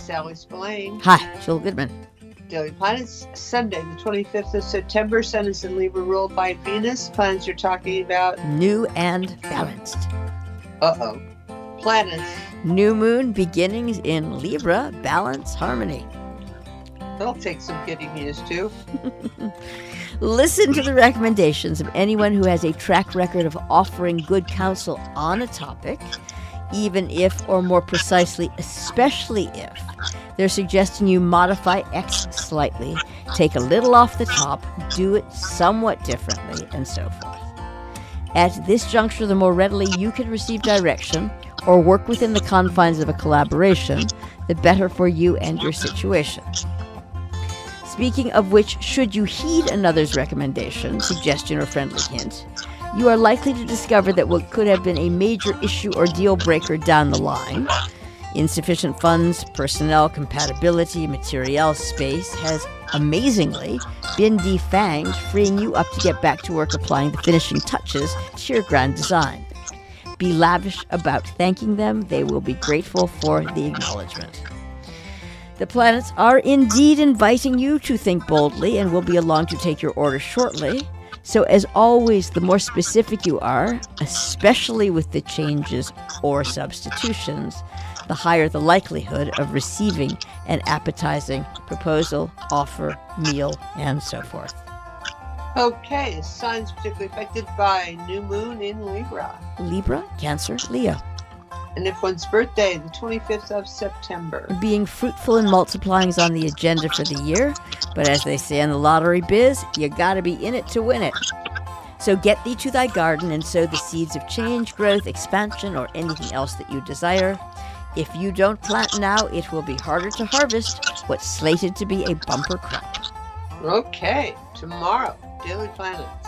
Sally Spillane. Hi, Jill Goodman. Daily Planets, Sunday, the 25th of September. Sun is in Libra, ruled by Venus. Planets you're talking about. New and balanced. Uh-oh. Planets. New moon beginnings in Libra, balance, harmony. That'll take some getting used to. Listen to the recommendations of anyone who has a track record of offering good counsel on a topic, even if, or more precisely, especially if, they're suggesting you modify X slightly, take a little off the top, do it somewhat differently, and so forth. At this juncture, the more readily you can receive direction or work within the confines of a collaboration, the better for you and your situation. Speaking of which, should you heed another's recommendation, suggestion, or friendly hint, you are likely to discover that what could have been a major issue or deal breaker down the line, insufficient funds, personnel, compatibility, materiel, space, has amazingly been defanged, freeing you up to get back to work applying the finishing touches to your grand design. Be lavish about thanking them. They will be grateful for the acknowledgement. The planets are indeed inviting you to think boldly and will be along to take your order shortly. So as always, the more specific you are, especially with the changes or substitutions, the higher the likelihood of receiving an appetizing proposal, offer, meal, and so forth. Okay, signs particularly affected by new moon in Libra. Libra, Cancer, Leo. And if one's birthday, the 25th of September. Being fruitful and multiplying is on the agenda for the year, but as they say in the lottery biz, you gotta be in it to win it. So get thee to thy garden and sow the seeds of change, growth, expansion, or anything else that you desire. If you don't plant now, it will be harder to harvest what's slated to be a bumper crop. Okay, tomorrow, Daily Planet.